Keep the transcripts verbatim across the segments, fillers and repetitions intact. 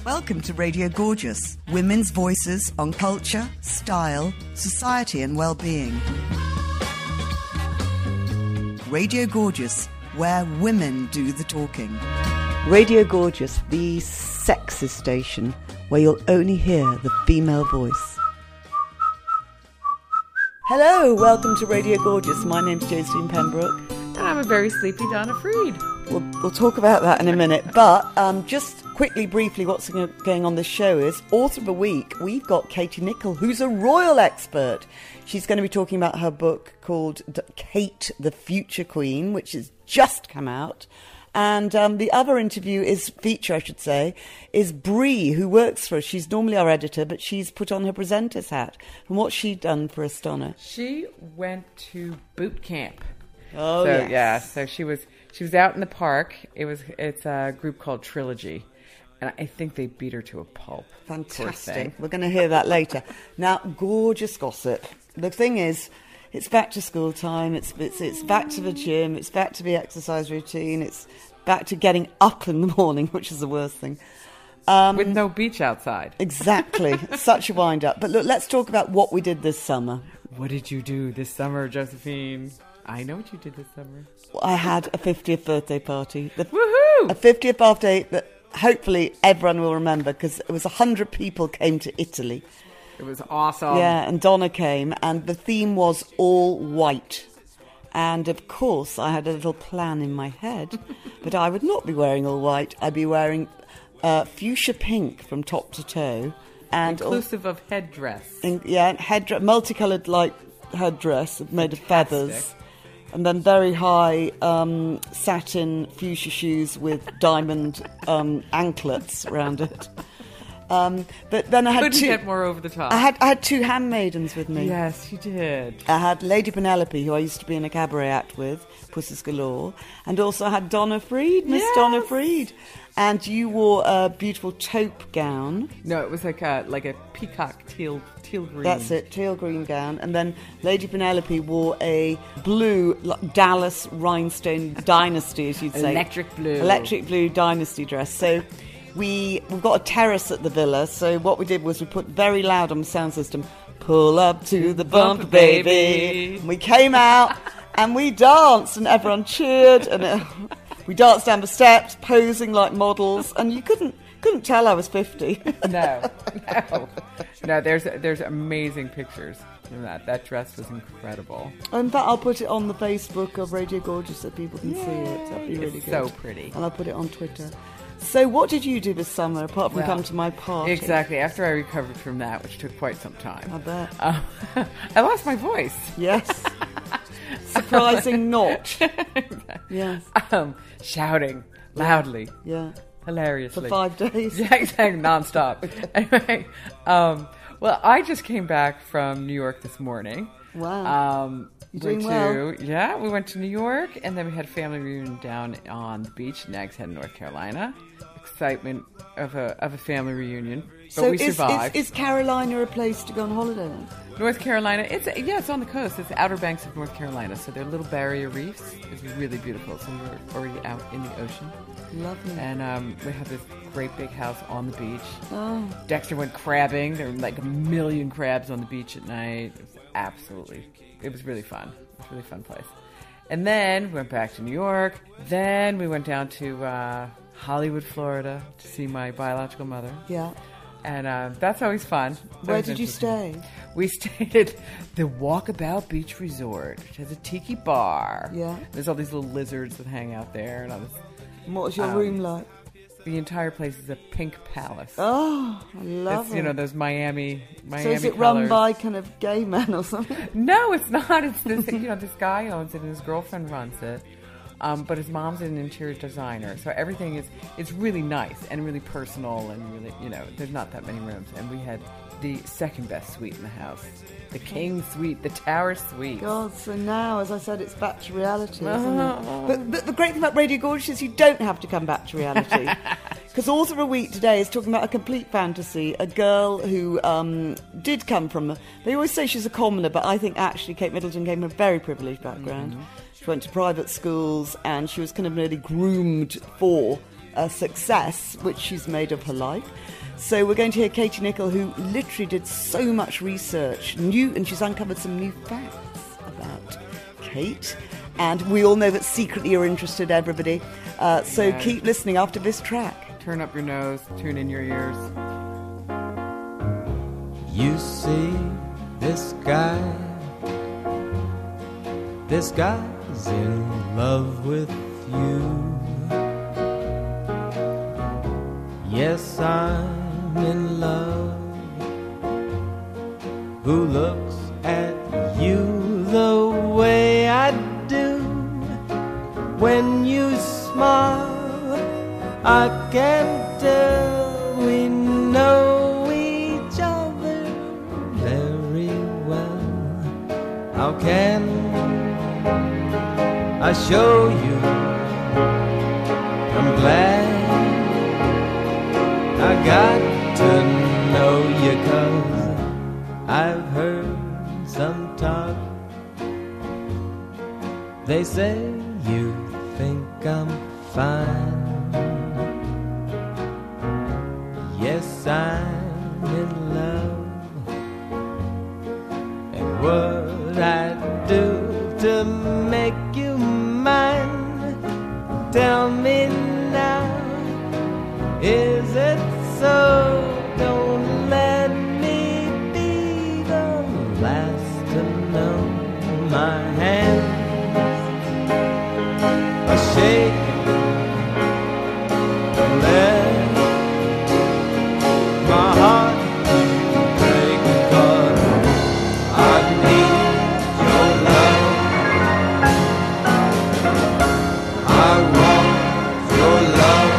Welcome to Radio Gorgeous, women's voices on culture, style, society and well-being. Radio Gorgeous, where women do the talking. Radio Gorgeous, the sexy station where you'll only hear the female voice. Hello, welcome to Radio Gorgeous. My name's Josephine Pembroke. And I'm a very sleepy Donna Freed. We'll, we'll talk about that in a minute. But um, just quickly, briefly, what's going on this show is, Author of the Week, we've got Katie Nicholl, who's a royal expert. She's going to be talking about her book called Kate, the Future Queen, which has just come out. And um, the other interview is, feature I should say, is Bree, who works for us. She's normally our editor, but she's put on her presenter's hat. And what's she done for us, Donna? She went to boot camp. Oh, so, yes. yeah. So she was she was out in the park. It was it's a group called Trilogy, and I think they beat her to a pulp. Fantastic. We're going to hear that later. Now, gorgeous gossip. The thing is, it's back to school time. It's it's it's back to the gym. It's back to the exercise routine. It's back to getting up in the morning, which is the worst thing. Um, With no beach outside. Exactly. Such a wind up. But look, let's talk about what we did this summer. What did you do this summer, Josephine? I know what you did this summer. I had a fiftieth birthday party. The, Woohoo! A fiftieth birthday that hopefully everyone will remember, because it was one hundred people came to Italy. It was awesome. Yeah, and Donna came, and the theme was all white. And, of course, I had a little plan in my head, but I would not be wearing all white. I'd be wearing uh, fuchsia pink from top to toe. And inclusive all, of headdress. In, yeah, headdress, multicoloured, like, headdress made of Fantastic. feathers. And then very high um, satin fuchsia shoes with diamond um, anklets around it. Um, but then I had Couldn't two. get more over the top. I had I had two handmaidens with me. Yes, you did. I had Lady Penelope, who I used to be in a cabaret act with, Puss's Galore, and also I had Donna Freed, Miss Yes. Donna Freed. And you wore a beautiful taupe gown. No, it was like a like a peacock teal teal green. That's it, teal green gown. And then Lady Penelope wore a blue like, Dallas rhinestone dynasty, as you'd say. Electric blue. Electric blue dynasty dress. So we, we've got a terrace at the villa. So what we did was we put very loud on the sound system, pull up to the bumper, baby. baby. And we came out and we danced and everyone cheered and it, we danced down the steps, posing like models, and you couldn't couldn't tell I was fifty. No, no, no. There's there's amazing pictures from that. That dress was incredible. In fact, I'll put it on the Facebook of Radio Gorgeous so people can Yay. see it. That'd be really It's good. so pretty. And I'll put it on Twitter. So, what did you do this summer apart from Well, come to my party? Exactly. After I recovered from that, which took quite some time, I bet. Uh, I lost my voice. Yes. Surprising not. Yes. Um, shouting loudly, Yeah. hilariously For five days. Yeah, exactly, nonstop. Anyway, um, well, I just came back from New York this morning. Wow. Um, You're went doing to, well. Yeah, we went to New York, and then we had a family reunion down on the beach in Nags Head, North Carolina. Excitement of a of a family reunion, but So we is, survived. is, is Carolina a place to go on holiday then? North Carolina, it's yeah, it's on the coast. It's the Outer Banks of North Carolina, so they're little barrier reefs. It's really beautiful. So we're already out in the ocean, Lovely. and um, we have this great big house on the beach. Oh. Dexter went crabbing. There were like a million crabs on the beach at night. It was absolutely, it was really fun. It was a really fun place. And then we went back to New York. Then we went down to uh, Hollywood, Florida, to see my biological mother. Yeah. And uh, that's always fun. Where Always did you interesting. stay? We stayed at the Walkabout Beach Resort, which has a tiki bar. Yeah. There's all these little lizards that hang out there. And all this. And what was your Um, room like? The entire place is a pink palace. Oh, I love it's, it. you know, those Miami, Miami so is it colors. run by kind of gay men or something? No, it's not. It's this, you know, this guy owns it and his girlfriend runs it. Um, but his mom's an interior designer, so everything is it's really nice and really personal and really, you know, there's not that many rooms. And we had the second best suite in the house, the King Suite, the Tower Suite. God, so now, as I said, it's back to reality, isn't it? But, but the great thing about Radio Gorgeous is you don't have to come back to reality. Because Author of the Week today is talking about a complete fantasy, a girl who um, did come from, a, they always say she's a commoner, but I think actually Kate Middleton came from a very privileged background. Mm-hmm. She went to private schools and she was kind of nearly groomed for a success, which she's made of her life. So we're going to hear Katie Nicholl, who literally did so much research, new, and she's uncovered some new facts about Kate. And we all know that secretly you're interested, everybody. Uh, so yes. Keep listening after this track. Turn up your nose, tune in your ears. You see this guy, this guy's in love with you. Yes, I'm in love. Who looks at you the way I do? When you smile, I can tell we know each other very well. How can I show you? I'm glad I got to know you, 'cause I've heard some talk. They say you think I'm fine. Yes, I'm in love. And what I do to make you mine, tell me now, is it so? Don't let me be the last to know. My hands are shaking, let my heart break, 'cause I need your love. I want your love.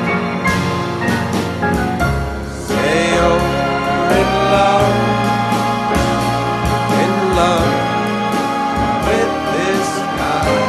Say you're in love, in love with this guy.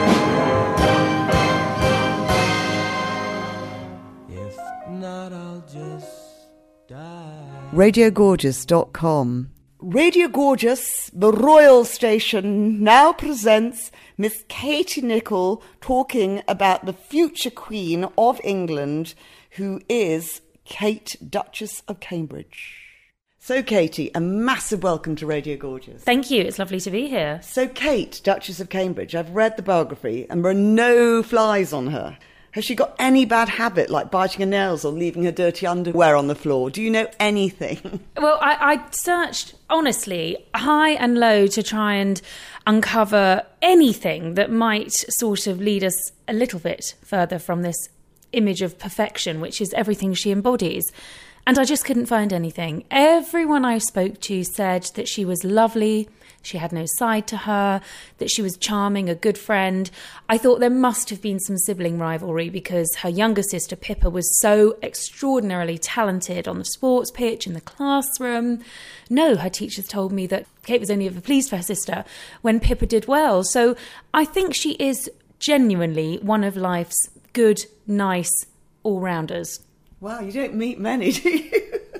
If not, I'll just die. radio gorgeous dot com. Radio Gorgeous, the royal station, now presents Miss Katie Nicholl talking about the future Queen of England, who is Kate, Duchess of Cambridge. So, Katie, a massive welcome to Radio Gorgeous. Thank you. It's lovely to be here. So, Kate, Duchess of Cambridge, I've read the biography and there are no flies on her. Has she got any bad habit, like biting her nails or leaving her dirty underwear on the floor? Do you know anything? Well, I, I searched, honestly, high and low to try and uncover anything that might sort of lead us a little bit further from this image of perfection, which is everything she embodies. And I just couldn't find anything. Everyone I spoke to said that she was lovely, she had no side to her, that she was charming, a good friend. I thought there must have been some sibling rivalry because her younger sister Pippa was so extraordinarily talented on the sports pitch, in the classroom. No, her teachers told me that Kate was only ever pleased for her sister when Pippa did well. So I think she is genuinely one of life's good, nice all-rounders. Wow, you don't meet many, do you?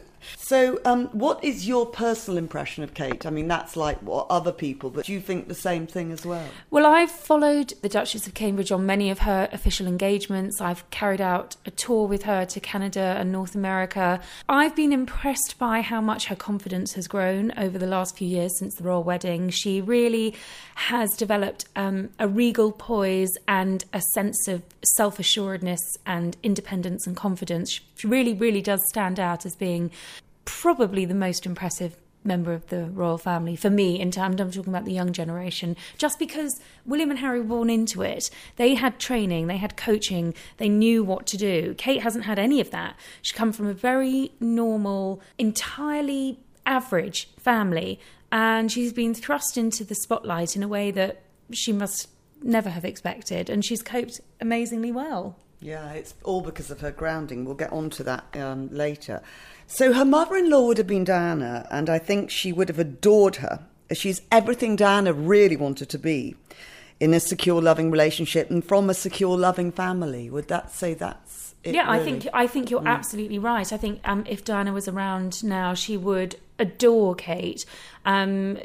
So um, what is your personal impression of Kate? I mean, that's like what other people, but do you think the same thing as well? Well, I've followed the Duchess of Cambridge on many of her official engagements. I've carried out a tour with her to Canada and North America. I've been impressed by how much her confidence has grown over the last few years since the royal wedding. She really has developed um, a regal poise and a sense of self-assuredness and independence and confidence. She really, really does stand out as being probably the most impressive member of the royal family for me, in terms I'm talking about the young generation, just because William and Harry were born into it. They had training, they had coaching, they knew what to do. Kate hasn't had any of that. She come from a very normal, entirely average family, and she's been thrust into the spotlight in a way that she must never have expected, and she's coped amazingly well. Yeah, it's all because of her grounding. We'll get on to that um, later. So her mother-in-law would have been Diana, and I think she would have adored her. She's everything Diana really wanted to be in a secure, loving relationship and from a secure, loving family. Would that say that's it? Yeah, really? I think I think you're mm. absolutely right. I think um, if Diana was around now, she would adore Kate. Um,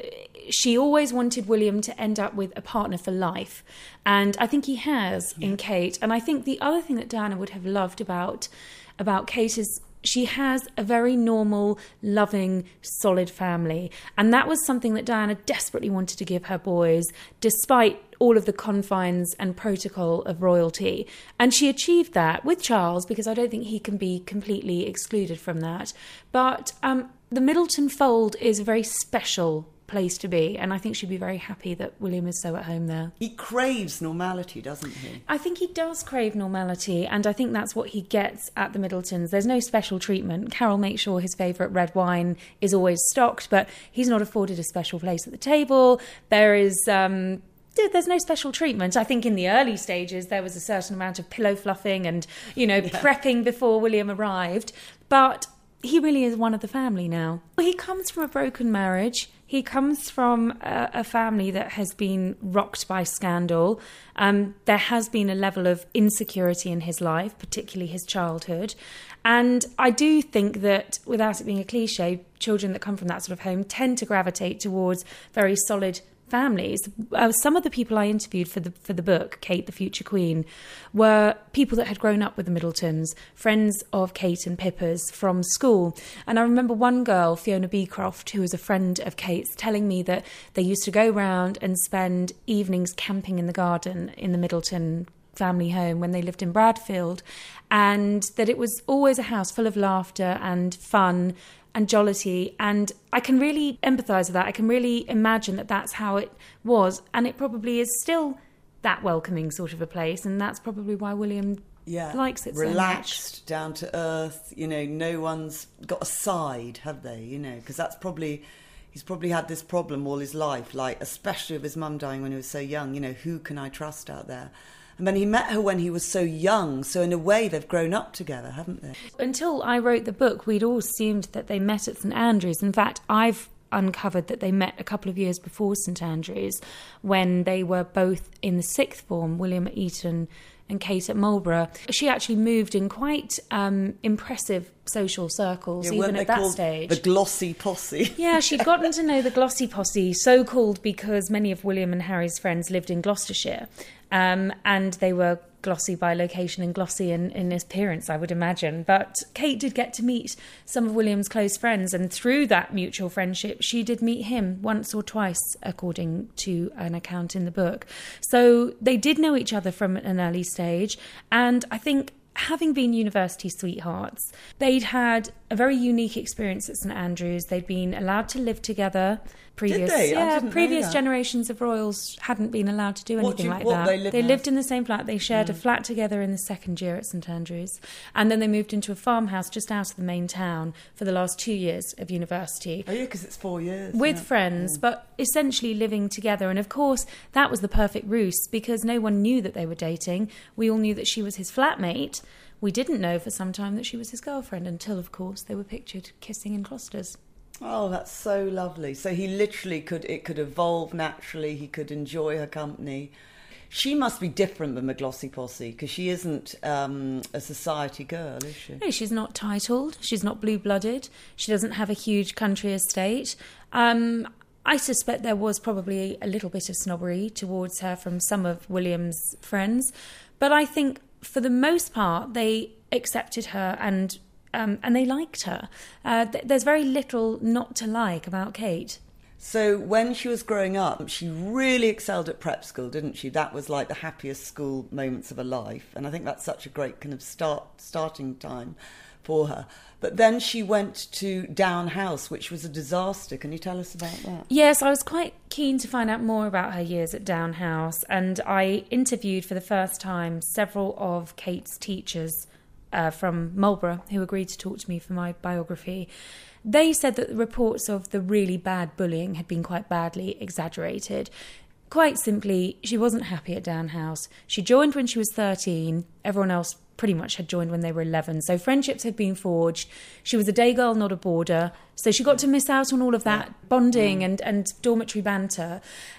she always wanted William to end up with a partner for life. And I think he has yeah. in Kate. And I think the other thing that Diana would have loved about, about Kate is she has a very normal, loving, solid family. And that was something that Diana desperately wanted to give her boys, despite all of the confines and protocol of royalty. And she achieved that with Charles, because I don't think he can be completely excluded from that. But um, the Middleton fold is a very special place to be, and I think she'd be very happy that William is so at home there. He craves normality, doesn't he? I think he does crave normality, and I think that's what he gets at the Middletons. There's no special treatment. Carol makes sure his favourite red wine is always stocked, but he's not afforded a special place at the table. There is... Um, There's no special treatment. I think in the early stages there was a certain amount of pillow fluffing and, you know, yeah. prepping before William arrived. But he really is one of the family now. He comes from a broken marriage. He comes from a, a family that has been rocked by scandal. Um, there has been a level of insecurity in his life, particularly his childhood. And I do think that, without it being a cliche, children that come from that sort of home tend to gravitate towards very solid families. Uh, some of the people I interviewed for the for the book, Kate, the Future Queen, were people that had grown up with the Middletons, friends of Kate and Pippa's from school. And I remember one girl, Fiona Beecroft, who was a friend of Kate's, telling me that they used to go round and spend evenings camping in the garden in the Middleton family home when they lived in Bradfield, and that it was always a house full of laughter and fun and jollity, and I can really empathise with that. I can really imagine that that's how it was, and it probably is still that welcoming sort of a place, and that's probably why William yeah. likes it so much. Relaxed, down to earth, you know, no one's got a side, have they, you know, because that's probably, he's probably had this problem all his life, like, especially with his mum dying when he was so young, you know, who can I trust out there? And then he met her when he was so young, so in a way they've grown up together, haven't they? Until I wrote the book, we'd all assumed that they met at St Andrews. In fact, I've uncovered that they met a couple of years before St Andrews, when they were both in the sixth form, William at Eton and Kate at Marlborough. She actually moved in quite um, impressive social circles, yeah, even they at that called stage. The glossy posse. Yeah, she'd gotten to know the glossy posse, so called because many of William and Harry's friends lived in Gloucestershire. Um, and they were glossy by location and glossy in, in appearance, I would imagine. But Kate did get to meet some of William's close friends, and through that mutual friendship, she did meet him once or twice, according to an account in the book. So they did know each other from an early stage, and I think, having been university sweethearts, they'd had a very unique experience at St Andrews. They'd been allowed to live together. Previous, Did they? I yeah, didn't know previous that. generations of royals hadn't been allowed to do What anything do you- like what, that. they lived in- lived in the same flat. They shared mm. a flat together in the second year at St Andrews, and then they moved into a farmhouse just out of the main town for the last two years of university. Oh yeah, because it's four years. With yeah. friends, Mm. but essentially living together. And of course, that was the perfect ruse, because no one knew that they were dating. We all knew that she was his flatmate. We didn't know for some time that she was his girlfriend, until, of course, they were pictured kissing in cloisters. Oh, that's so lovely. So he literally could, it could evolve naturally. He could enjoy her company. She must be different than the glossy posse, because she isn't um, a society girl, is she? No, she's not titled. She's not blue-blooded. She doesn't have a huge country estate. Um, I suspect there was probably a little bit of snobbery towards her from some of William's friends. But I think, for the most part, they accepted her and um, and they liked her. Uh, th- there's very little not to like about Kate. So when she was growing up, she really excelled at prep school, didn't she? That was like the happiest school moments of her life. And I think that's such a great kind of start starting time for her. But then she went to Down House, which was a disaster. Can you tell us about that? Yes, I was quite keen to find out more about her years at Down House, and I interviewed for the first time several of Kate's teachers uh, from Marlborough who agreed to talk to me for my biography. They said that the reports of the really bad bullying had been quite badly exaggerated. Quite simply, she wasn't happy at Down House. She joined when she was thirteen. Everyone else pretty much had joined when they were eleven. So friendships had been forged. She was a day girl, not a boarder. So she got to miss out on all of that bonding and, and dormitory banter.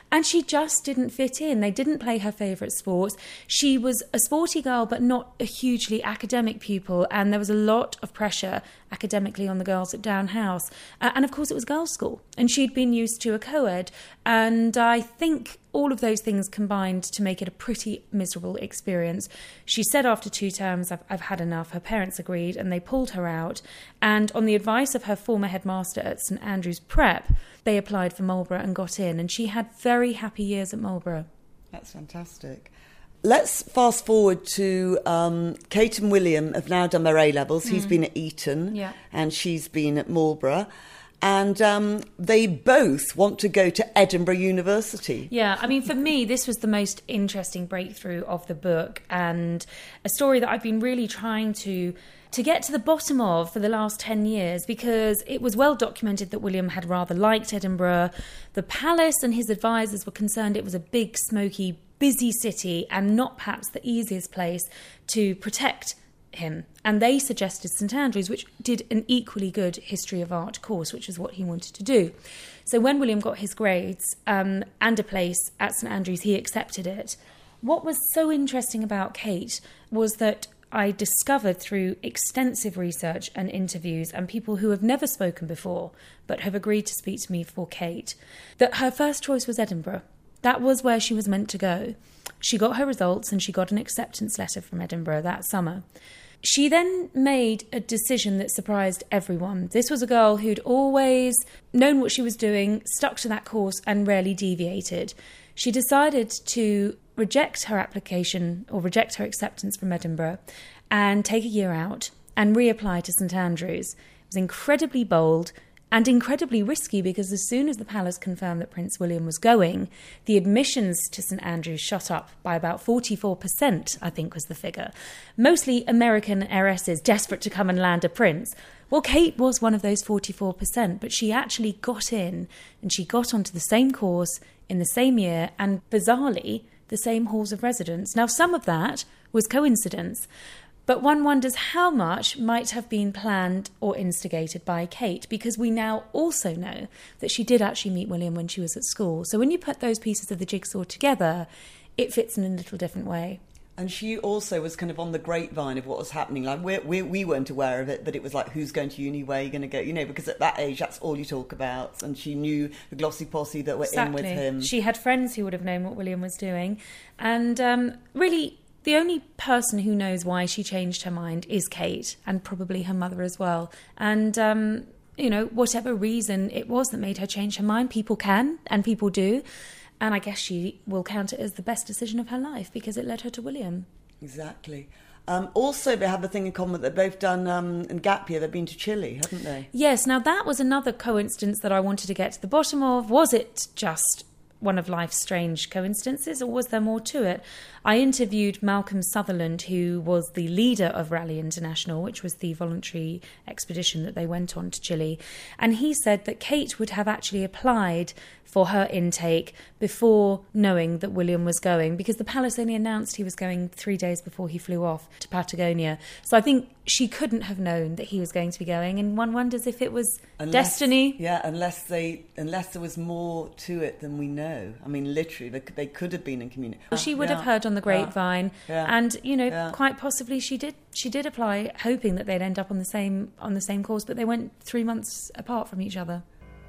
And she just didn't fit in. They didn't play her favourite sports. She was a sporty girl, but not a hugely academic pupil. And there was a lot of pressure academically on the girls at Down House. Uh, and of course, it was girls' school. And she'd been used to a co-ed. And I think all of those things combined to make it a pretty miserable experience. She said after two terms, I've, I've had enough. Her parents agreed and they pulled her out. And on the advice of her former headmaster at St Andrews Prep, they applied for Marlborough and got in. And she had very happy years at Marlborough. That's fantastic. Let's fast forward to um, Kate and William have now done their A-levels. Mm. He's been at Eton yeah. and she's been at Marlborough. And um, they both want to go to Edinburgh University. Yeah, I mean, for me, this was the most interesting breakthrough of the book and a story that I've been really trying to to get to the bottom of for the last ten years, because it was well documented that William had rather liked Edinburgh. The palace and his advisors were concerned it was a big, smoky, busy city and not perhaps the easiest place to protect him. And they suggested St Andrews, which did an equally good history of art course, which is what he wanted to do. So when William got his grades um, and a place at St Andrews, he accepted it. What was so interesting about Kate was that I discovered through extensive research and interviews and people who have never spoken before but have agreed to speak to me for Kate, that her first choice was Edinburgh. That was where she was meant to go. She got her results and she got an acceptance letter from Edinburgh that summer. She then made a decision that surprised everyone. This was a girl who'd always known what she was doing, stuck to that course and rarely deviated. She decided to reject her application or reject her acceptance from Edinburgh and take a year out and reapply to St Andrews. It was incredibly bold and incredibly risky because as soon as the palace confirmed that Prince William was going, the admissions to St Andrews shot up by about forty-four percent, I think was the figure. Mostly American heiresses desperate to come and land a prince. Well, Kate was one of those forty-four percent, but she actually got in and she got onto the same course in the same year and bizarrely the same halls of residence. Now, some of that was coincidence, but one wonders how much might have been planned or instigated by Kate, because we now also know that she did actually meet William when she was at school. So when you put those pieces of the jigsaw together, it fits in a little different way. And she also was kind of on the grapevine of what was happening. Like we we we weren't aware of it, but it was like, who's going to uni, where are you going to go? You know, because at that age, that's all you talk about. And she knew the glossy posse that were exactly. in with him. She had friends who would have known what William was doing. And um, really, the only person who knows why she changed her mind is Kate, and probably her mother as well. And, um, you know, whatever reason it was that made her change her mind, people can and people do. And I guess she will count it as the best decision of her life because it led her to William. Exactly. Um, also, they have a thing in common that they've both done um, in gap year. They've been to Chile, haven't they? Yes. Now, that was another coincidence that I wanted to get to the bottom of. Was it just one of life's strange coincidences, or was there more to it? I interviewed Malcolm Sutherland, who was the leader of Rally International, which was the voluntary expedition that they went on to Chile. And he said that Kate would have actually applied for her intake before knowing that William was going, because the palace only announced he was going three days before he flew off to Patagonia. So I think she couldn't have known that he was going to be going, and one wonders if it was unless, destiny. Yeah, unless they, unless there was more to it than we know. I mean, literally, they could, they could have been in community. Well, she would yeah. have heard on the grapevine, yeah. Yeah. and you know, yeah. quite possibly she did. She did apply, hoping that they'd end up on the same on the same course, but they went three months apart from each other.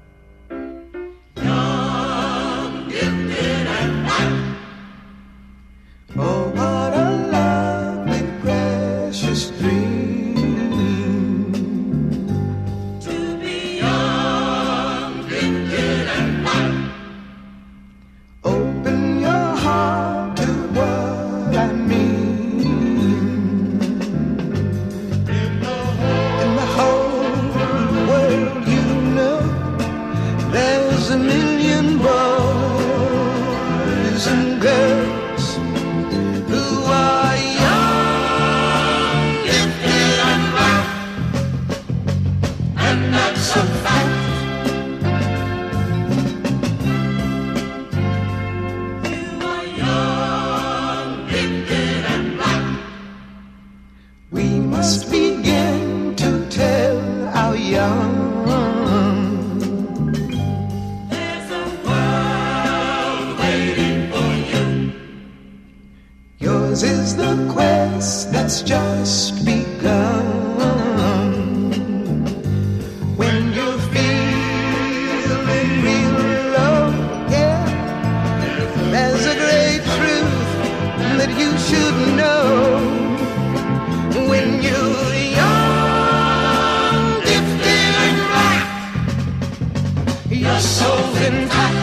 Young, gifted, and white. Oh, what a lovely, precious dream to be young, gifted, and white. Open your heart to what I mean. In the whole, in the whole world, you know, there's a million boys and girls the quest that's just begun. When you're feeling real low, yeah, there's a great truth that you should know. When you're young, gifted and black, your soul's intact.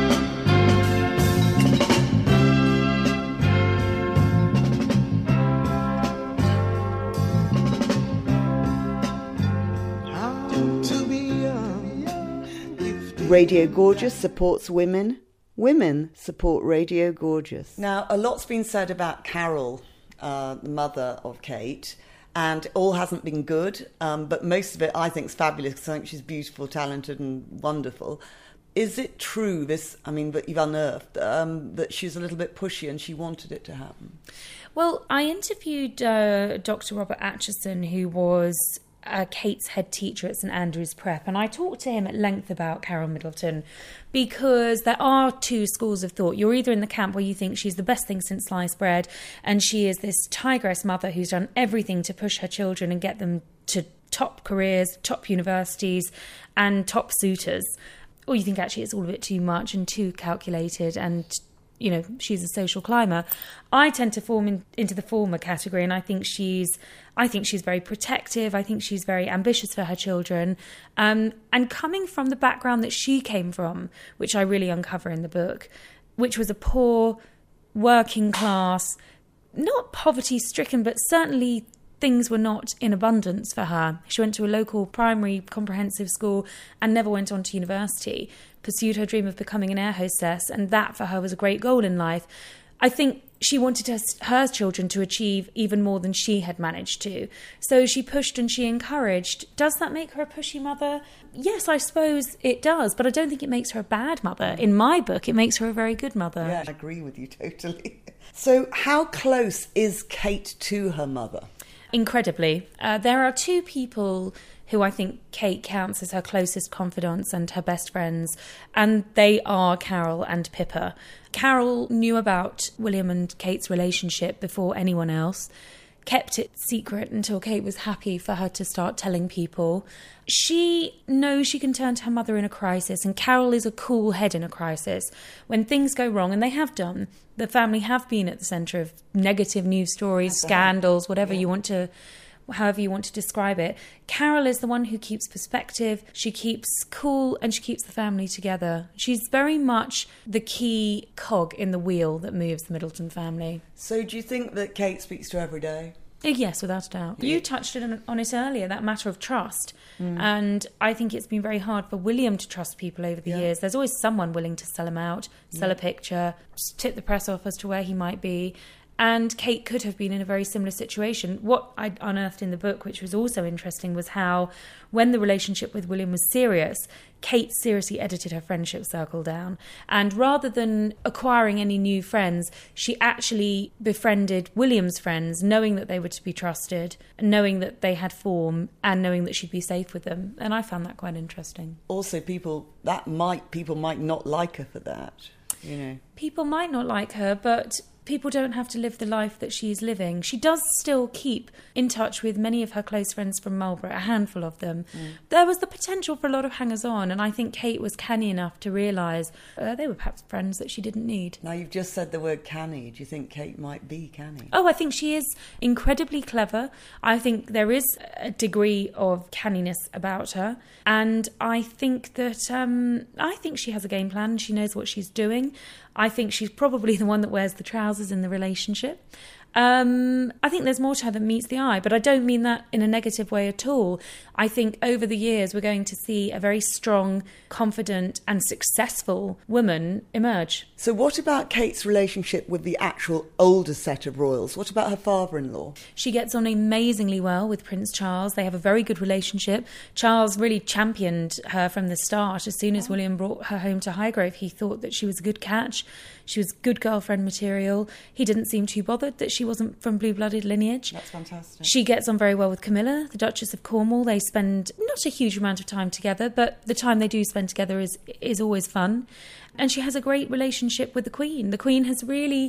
Radio Gorgeous supports women. Women support Radio Gorgeous. Now, a lot's been said about Carol, uh, the mother of Kate, and all hasn't been good, um, but most of it I think is fabulous because I think she's beautiful, talented and wonderful. Is it true, this, I mean, that you've unearthed, um, that she's a little bit pushy and she wanted it to happen? Well, I interviewed uh, Doctor Robert Atchison, who was Uh, Kate's head teacher at St Andrew's Prep, and I talked to him at length about Carol Middleton because there are two schools of thought. You're either in the camp where you think she's the best thing since sliced bread and she is this tigress mother who's done everything to push her children and get them to top careers, top universities and top suitors, or you think actually it's all a bit too much and too calculated and, you know, she's a social climber. I tend to form in, into the former category, and I think she's, I think she's very protective. I think she's very ambitious for her children, um, and coming from the background that she came from, which I really uncover in the book, which was a poor, working class, not poverty-stricken, but certainly things were not in abundance for her. She went to a local primary comprehensive school and never went on to university, pursued her dream of becoming an air hostess, and that for her was a great goal in life. I think she wanted her, her children to achieve even more than she had managed to. So she pushed and she encouraged. Does that make her a pushy mother? Yes, I suppose it does, but I don't think it makes her a bad mother. In my book, it makes her a very good mother. Yeah, I agree with you totally. So how close is Kate to her mother? Incredibly. Uh, there are two people who I think Kate counts as her closest confidants and her best friends, and they are Carol and Pippa. Carol knew about William and Kate's relationship before anyone else, kept it secret until Kate was happy for her to start telling people. She knows she can turn to her mother in a crisis, and Carol is a cool head in a crisis. When things go wrong, and they have done, the family have been at the centre of negative news stories, scandals, whatever yeah. you want to, however you want to describe it. Carol is the one who keeps perspective, she keeps cool, and she keeps the family together. She's very much the key cog in the wheel that moves the Middleton family. So do you think that Kate speaks to her every day? Yes, without a doubt. Yeah. You touched on it earlier, that matter of trust. Mm. And I think it's been very hard for William to trust people over the yeah. years. There's always someone willing to sell him out, sell yeah. a picture, tip the press off as to where he might be. And Kate could have been in a very similar situation. What I unearthed in the book, which was also interesting, was how when the relationship with William was serious, Kate seriously edited her friendship circle down. And rather than acquiring any new friends, she actually befriended William's friends, knowing that they were to be trusted, knowing that they had form, and knowing that she'd be safe with them. And I found that quite interesting. Also, people that might people might not like her for that, you know. People might not like her, but people don't have to live the life that she's living. She does still keep in touch with many of her close friends from Marlborough, a handful of them. Mm. There was the potential for a lot of hangers-on, and I think Kate was canny enough to realise uh, they were perhaps friends that she didn't need. Now, you've just said the word canny. Do you think Kate might be canny? Oh, I think she is incredibly clever. I think there is a degree of canniness about her, and I think that um, I think she has a game plan. She knows what she's doing. I think she's probably the one that wears the trousers in the relationship. Um, I think there's more to her than meets the eye, but I don't mean that in a negative way at all. I think over the years we're going to see a very strong, confident and successful woman emerge. So what about Kate's relationship with the actual older set of royals? What about her father-in-law? She gets on amazingly well with Prince Charles. They have a very good relationship. Charles really championed her from the start. As soon as oh. William brought her home to Highgrove, he thought that she was a good catch. She was good girlfriend material. He didn't seem too bothered that she wasn't from blue-blooded lineage. That's fantastic. She gets on very well with Camilla, the Duchess of Cornwall. They spend not a huge amount of time together, but the time they do spend together is is always fun. And she has a great relationship with the Queen. The Queen has really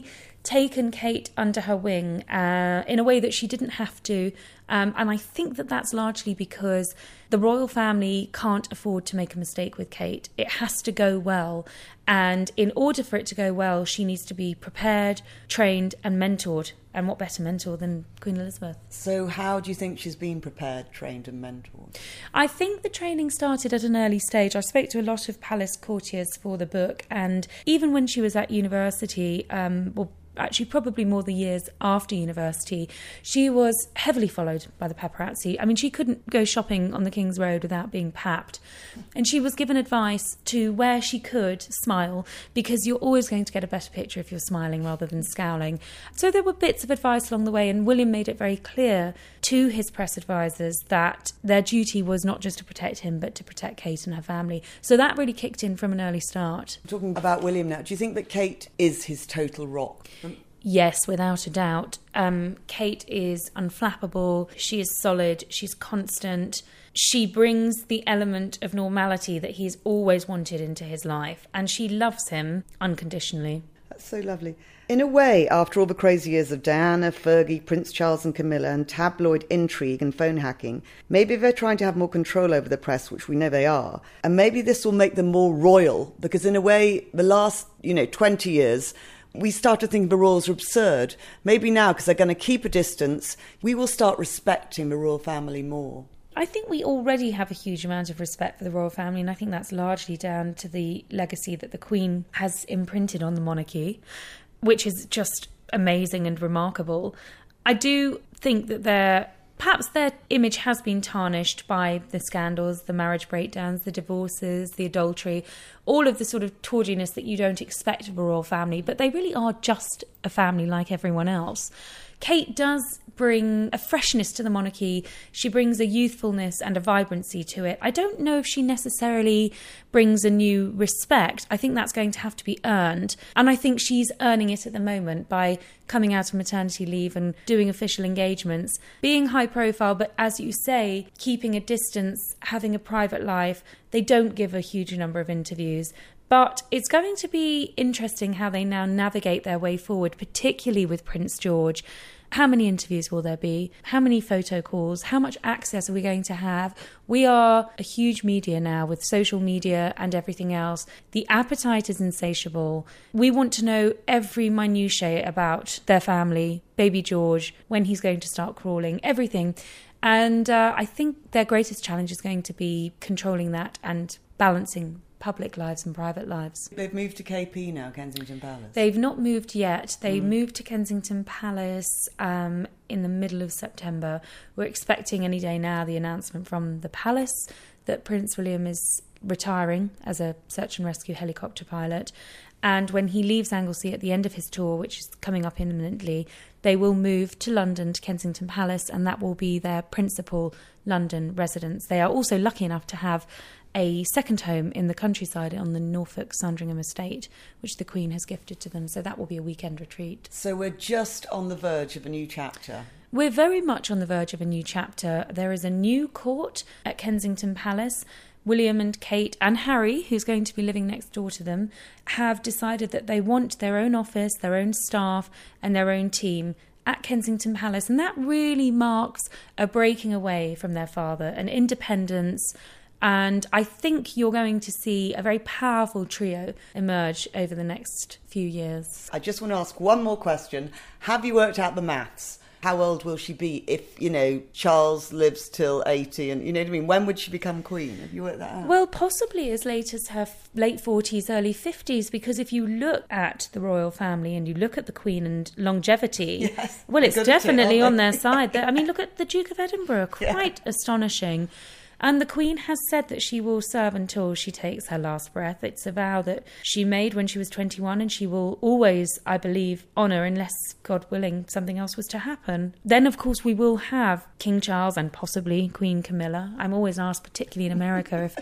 taken Kate under her wing uh, in a way that she didn't have to. Um, and I think that that's largely because the royal family can't afford to make a mistake with Kate. It has to go well. And in order for it to go well, she needs to be prepared, trained and mentored. And what better mentor than Queen Elizabeth? So how do you think she's been prepared, trained and mentored? I think the training started at an early stage. I spoke to a lot of palace courtiers for the book, and even when she was at university, um, well, actually probably more the years after university, she was heavily followed by the paparazzi. I mean, she couldn't go shopping on the King's Road without being papped. And she was given advice to, where she could, smile, because you're always going to get a better picture if you're smiling rather than scowling. So there were bits of advice along the way, and William made it very clear to his press advisors that their duty was not just to protect him, but to protect Kate and her family. So that really kicked in from an early start. Talking about William now, do you think that Kate is his total rock? Yes, without a doubt. Um, Kate is unflappable. She is solid. She's constant. She brings the element of normality that he's always wanted into his life. And she loves him unconditionally. That's so lovely. In a way, after all the crazy years of Diana, Fergie, Prince Charles and Camilla, and tabloid intrigue and phone hacking, maybe they're trying to have more control over the press, which we know they are. And maybe this will make them more royal, because in a way, the last, you know, twenty years... we start to think the royals are absurd. Maybe now, because they're going to keep a distance, we will start respecting the royal family more. I think we already have a huge amount of respect for the royal family, and I think that's largely down to the legacy that the Queen has imprinted on the monarchy, which is just amazing and remarkable. I do think that they're perhaps their image has been tarnished by the scandals, the marriage breakdowns, the divorces, the adultery, all of the sort of tawdriness that you don't expect of a royal family, but they really are just a family like everyone else. Kate does bring a freshness to the monarchy. She brings a youthfulness and a vibrancy to it. I don't know if she necessarily brings a new respect. I think that's going to have to be earned. And I think she's earning it at the moment by coming out of maternity leave and doing official engagements, being high profile, but as you say, keeping a distance, having a private life. They don't give a huge number of interviews. But it's going to be interesting how they now navigate their way forward, particularly with Prince George. How many interviews will there be? How many photo calls? How much access are we going to have? We are a huge media now with social media and everything else. The appetite is insatiable. We want to know every minutiae about their family, baby George, when he's going to start crawling, everything. And uh, I think their greatest challenge is going to be controlling that and balancing public lives and private lives. They've moved to K P now, Kensington Palace. They've not moved yet. They Mm. moved to Kensington Palace um, in the middle of September. We're expecting any day now the announcement from the palace that Prince William is retiring as a search and rescue helicopter pilot. And when he leaves Anglesey at the end of his tour, which is coming up imminently, they will move to London, to Kensington Palace, and that will be their principal London residence. They are also lucky enough to have a second home in the countryside on the Norfolk Sandringham estate, which the Queen has gifted to them. So that will be a weekend retreat. So we're just on the verge of a new chapter. We're very much on the verge of a new chapter. There is a new court at Kensington Palace. William and Kate and Harry, who's going to be living next door to them, have decided that they want their own office, their own staff and their own team at Kensington Palace. And that really marks a breaking away from their father, an independence. And I think you're going to see a very powerful trio emerge over the next few years. I just want to ask one more question. Have you worked out the maths? How old will she be if, you know, Charles lives till eighty? And, you know what I mean? When would she become queen? Have you worked that out? Well, possibly as late as her late forties, early fifties, because if you look at the royal family and you look at the Queen and longevity, yes, well, it's definitely it, on their side. I mean, look at the Duke of Edinburgh, quite yeah. astonishing. And the Queen has said that she will serve until she takes her last breath. It's a vow that she made when she was twenty-one, and she will always, I believe, honour unless, God willing, something else was to happen. Then, of course, we will have King Charles and possibly Queen Camilla. I'm always asked, particularly in America, if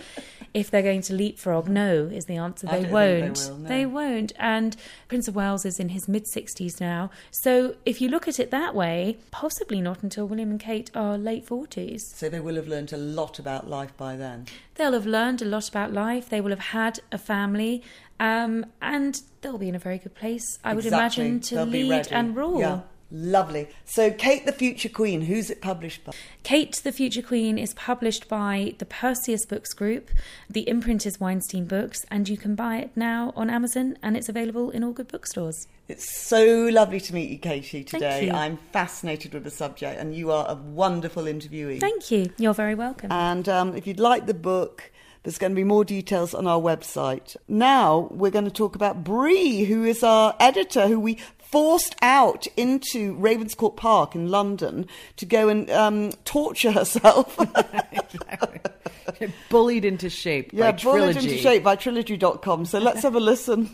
If they're going to leapfrog, no, is the answer. I They don't won't. think they will, no. They won't. And Prince of Wales is in his mid-sixties now. So if you look at it that way, possibly not until William and Kate are late forties. So they will have learned a lot about life by then. They'll have learned a lot about life. They will have had a family. Um, and they'll be in a very good place, I would Exactly. imagine, to They'll be lead ready. and rule. Yeah. Lovely. So Kate the Future Queen, who's it published by? Kate the Future Queen is published by the Perseus Books Group. The imprint is Weinstein Books, and you can buy it now on Amazon, and it's available in all good bookstores. It's so lovely to meet you, Katie, today. Thank you. I'm fascinated with the subject, and you are a wonderful interviewee. Thank you. You're very welcome. And um, if you'd like the book, there's going to be more details on our website. Now we're going to talk about Bree, who is our editor, who we forced out into Ravenscourt Park in London to go and um, torture herself. Bullied into shape yeah, by Trilogy. bullied into shape by trilogy dot com. So let's have a listen.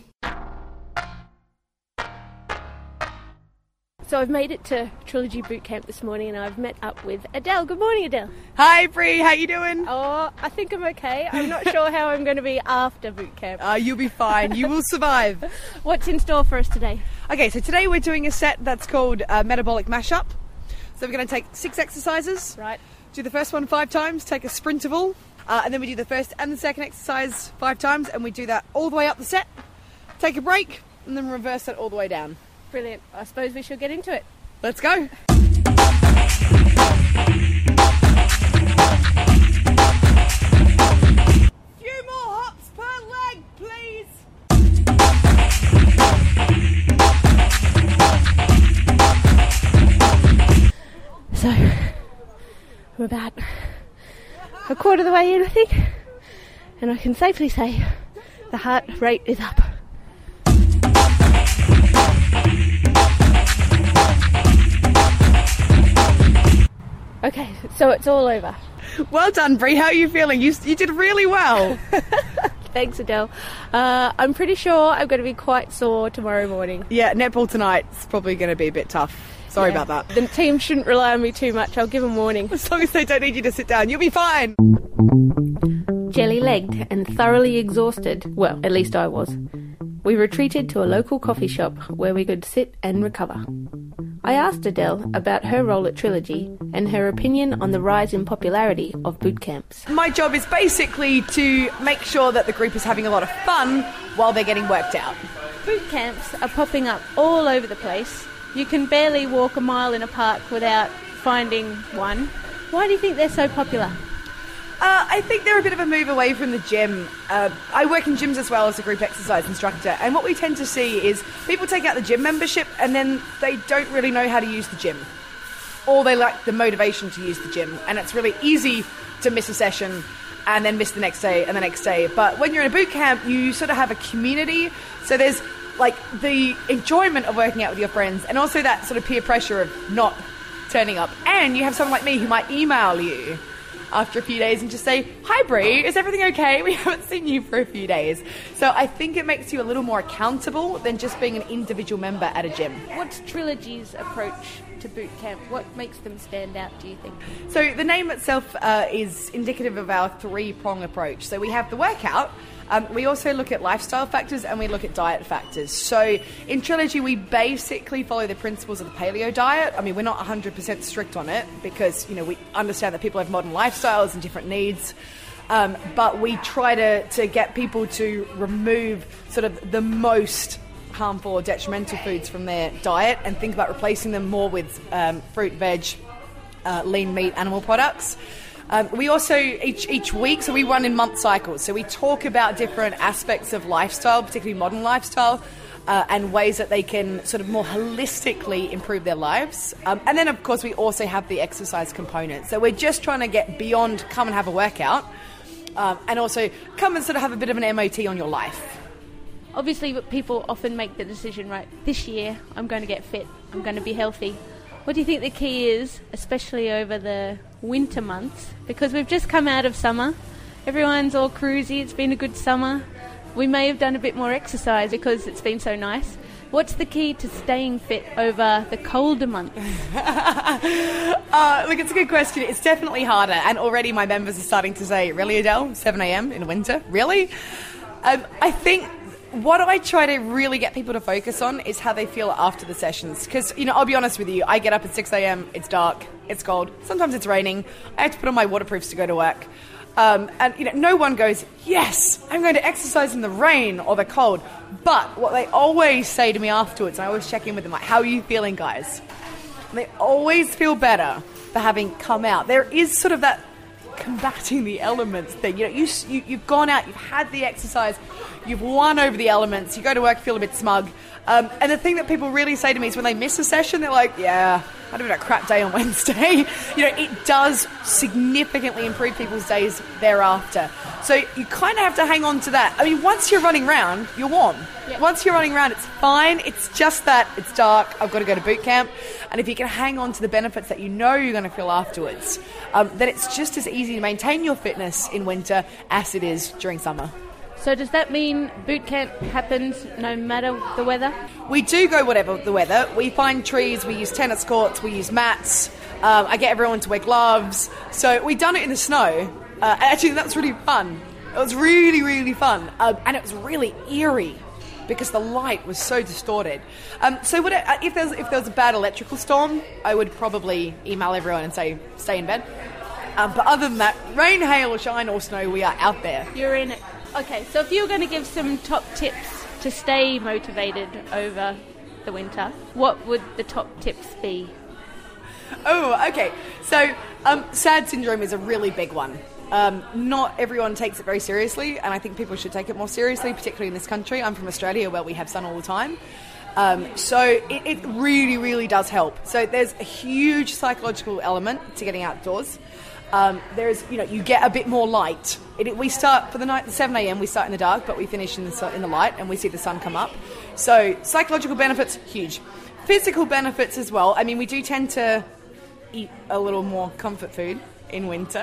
So I've made it to Trilogy Boot Camp this morning and I've met up with Adele. Good morning, Adele. Hi, Bree. How you doing? Oh, I think I'm okay. I'm not sure how I'm going to be after boot camp. Uh, you'll be fine. You will survive. What's in store for us today? Okay, so today we're doing a set that's called uh, Metabolic Mashup. So we're going to take six exercises. Right. Do the first one five times, take a sprint interval, uh, and then we do the first and the second exercise five times, and we do that all the way up the set, take a break, and then reverse it all the way down. Brilliant. I suppose we should get into it. Let's go. Few more hops per leg, please. So, we're about a quarter of the way in, I think, and I can safely say the heart rate is up. Okay, so it's all over. Well done, Bree. How are you feeling? You, you did really well. Thanks, Adele. Uh, I'm pretty sure I'm going to be quite sore tomorrow morning. Yeah, netball tonight's probably going to be a bit tough. Sorry Yeah. about that. The team shouldn't rely on me too much. I'll give them warning. As long as they don't need you to sit down, you'll be fine. Jelly-legged and thoroughly exhausted, well, at least I was, we retreated to a local coffee shop where we could sit and recover. I asked Adele about her role at Trilogy and her opinion on the rise in popularity of boot camps. My job is basically to make sure that the group is having a lot of fun while they're getting worked out. Boot camps are popping up all over the place. You can barely walk a mile in a park without finding one. Why do you think they're so popular? Uh, I think they're a bit of a move away from the gym. Uh, I work in gyms as well as a group exercise instructor, and what we tend to see is people take out the gym membership and then they don't really know how to use the gym. Or they lack the motivation to use the gym, and it's really easy to miss a session and then miss the next day and the next day. But when you're in a boot camp, you sort of have a community, so there's like the enjoyment of working out with your friends and also that sort of peer pressure of not turning up. And you have someone like me who might email you after a few days and just say, "Hi Bree, is everything okay? We haven't seen you for a few days." So I think it makes you a little more accountable than just being an individual member at a gym. What's Trilogy's approach to boot camp? What makes them stand out, do you think? So the name itself uh, is indicative of our three-prong approach. So we have the workout, um, we also look at lifestyle factors, and we look at diet factors. So in Trilogy, we basically follow the principles of the paleo diet. I mean, we're not one hundred percent strict on it because, you know, we understand that people have modern lifestyles and different needs. Um, but we try to, to get people to remove sort of the most harmful or detrimental foods from their diet and think about replacing them more with um, fruit, veg, uh, lean meat, animal products. Um, we also, each each week, so we run in month cycles, so we talk about different aspects of lifestyle, particularly modern lifestyle, uh, and ways that they can sort of more holistically improve their lives. Um, and then, of course, we also have the exercise component. So we're just trying to get beyond come and have a workout, um, and also come and sort of have a bit of an M O T on your life. Obviously, people often make the decision, right, this year I'm going to get fit, I'm going to be healthy. What do you think the key is, especially over the winter months? Because we've just come out of summer. Everyone's all cruisy. It's been a good summer. We may have done a bit more exercise because it's been so nice. What's the key to staying fit over the colder months? uh, look, it's a good question. It's definitely harder. And already my members are starting to say, really, Adele? seven a.m. in winter? Really? Um, I think what I try to really get people to focus on is how they feel after the sessions. Because, you know, I'll be honest with you. I get up at six a.m. It's dark. It's cold. Sometimes it's raining. I have to put on my waterproofs to go to work. Um, and, you know, no one goes, yes, I'm going to exercise in the rain or the cold. But what they always say to me afterwards, I always check in with them, like, how are you feeling, guys? And they always feel better for having come out. There is sort of that combating the elements thing. You know, you, you, you've gone out, you've had the exercise, you've won over the elements, you go to work, feel a bit smug. Um, and the thing that people really say to me is when they miss a session, they're like, yeah, I had a bit of a crap day on Wednesday. You know, it does significantly improve people's days thereafter. So you kind of have to hang on to that. I mean, once you're running around, you're warm. Yep. Once you're running around, it's fine. It's just that it's dark, I've got to go to boot camp. And if you can hang on to the benefits that you know you're going to feel afterwards, um, then it's just as easy to maintain your fitness in winter as it is during summer. So does that mean boot camp happens no matter the weather? We do go whatever the weather. We find trees, we use tennis courts, we use mats. Um, I get everyone to wear gloves. So we've done it in the snow. Uh, actually, that's really fun. It was really, really fun. Um, and it was really eerie because the light was so distorted. Um, so would it, if, there was, if there was a bad electrical storm, I would probably email everyone and say, stay in bed. Um, but other than that, rain, hail, or shine, or snow, we are out there. You're in it. Okay, so if you were going to give some top tips to stay motivated over the winter, what would the top tips be? Oh, okay. So, um, SAD syndrome is a really big one. Um, not everyone takes it very seriously, and I think people should take it more seriously, particularly in this country. I'm from Australia, where we have sun all the time. Um, so it, it really, really does help. So there's a huge psychological element to getting outdoors. Um, there's, you know, you get a bit more light. It, we start for the night, seven a.m. we start in the dark, but we finish in the in the light, and we see the sun come up. So psychological benefits, huge. Physical benefits as well. I mean, we do tend to eat a little more comfort food in winter.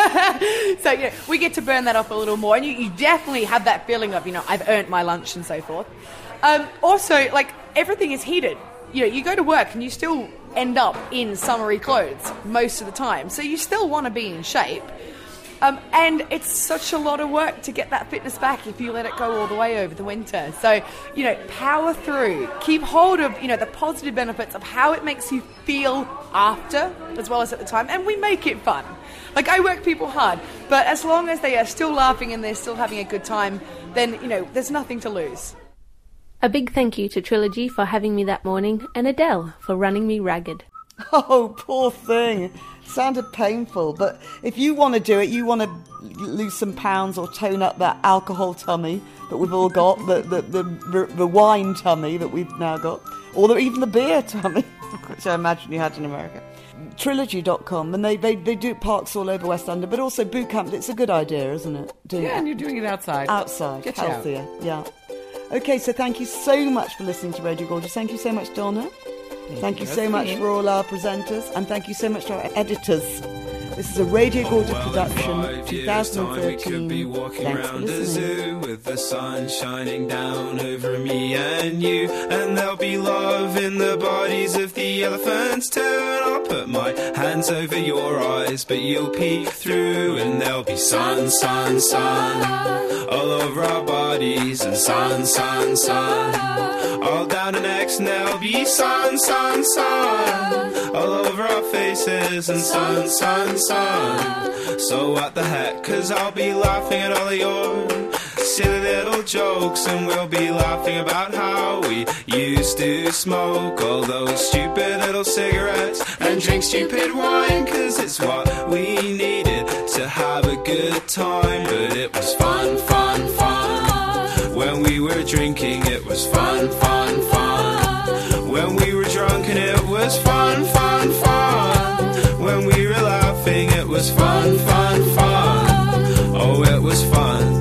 So, you know, we get to burn that off a little more, and you, you definitely have that feeling of, you know, I've earned my lunch and so forth. Um, also, like, everything is heated. You know, you go to work and you still end up in summery clothes most of the time. So you still want to be in shape. Um, and it's such a lot of work to get that fitness back if you let it go all the way over the winter. So, you know, power through. Keep hold of, you know, the positive benefits of how it makes you feel after as well as at the time. And we make it fun. Like, I work people hard, but as long as they are still laughing and they're still having a good time, then, you know, there's nothing to lose. A big thank you to Trilogy for having me that morning, and Adele for running me ragged. Oh, poor thing. Sounded painful, but if you want to do it, you want to lose some pounds or tone up that alcohol tummy that we've all got, the the, the, the wine tummy that we've now got, or the, even the beer tummy, which I imagine you had in America. Trilogy dot com, and they, they, they do parks all over West London, but also boot camp. It's a good idea, isn't it? Doing yeah, and you're doing it outside. Outside, Get healthier, out. yeah. Okay, so thank you so much for listening to Radio Gorgeous. Thank you so much, Donna. Thank, thank you, you so much for all our presenters, and thank you so much to our editors. This is a Radio Gorgeous oh, well, production, twenty thirteen. Thanks for listening. With the sun shining down over me and you, and there'll be love in the bodies of the elephants too. And I'll put my hands over your eyes, but you'll peek through, and there'll be sun, sun, sun all over our bodies, and sun, sun, sun all down our necks, and there'll be sun, sun, sun all over our faces, and sun, sun, sun. So what the heck, 'cause I'll be laughing at all of your silly little jokes, and we'll be laughing about how we used to smoke all those stupid little cigarettes and drink stupid wine, 'cause it's what we needed to have a good time. But it was fun, fun, fun when we were drinking. It was fun, fun, fun when we were drunk, and it was fun, fun, fun when we were laughing. It was fun, fun, fun. Oh, it was fun.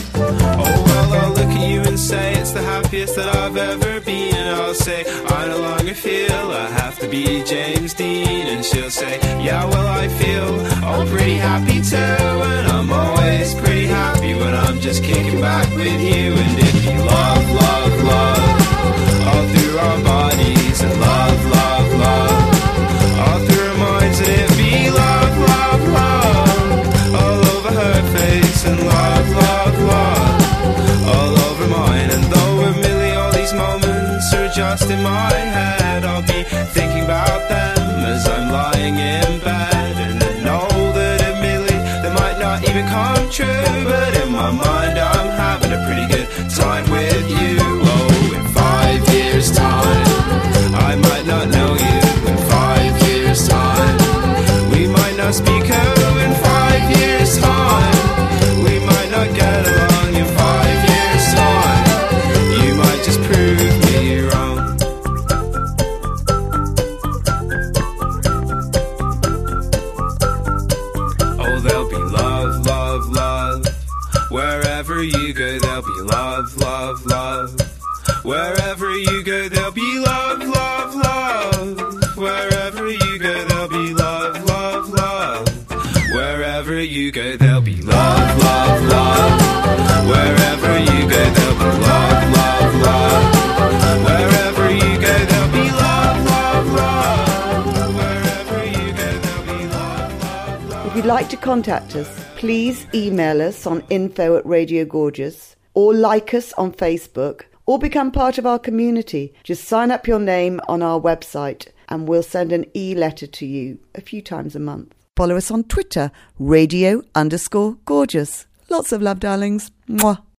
Oh, well, I'll look at you and say it's the happiest that I've ever been. I'll say, I don't like longer feel I have to be James Dean. And she'll say, yeah, well, I feel oh pretty happy too. And I'm always pretty happy when I'm just kicking back with you. And if you love, love, love all through our bodies, and love, love, love all through our minds, and it be love, love, love all over her face, and love, love, love all over mine. And though admittedly all these moments are just in my head, I'll be thinking about them as I'm lying in bed. And I know that admittedly they might not even come true, but in my mind I'm having a pretty good time with you. Oh, in five years time I might not know you. In five years time we might not speak. Oh, in five years time we might not get along. In five years time you might just prove me wrong. Oh, there'll be love, love, love wherever you go. There'll be love, love, love wherever you go. There'll be love, love, love wherever you go. There'll be love, love, love wherever you go. There'll be love, love, love wherever you go. There'll be love, love, love wherever you go. There'll be love, love, love wherever you go. There'll be love, love, love. If you'd like to contact us, please email us on info at Radio Gorgeous, or like us on Facebook, or become part of our community. Just sign up your name on our website and we'll send an e-letter to you a few times a month. Follow us on Twitter, radio underscore gorgeous. Lots of love, darlings. Mwah.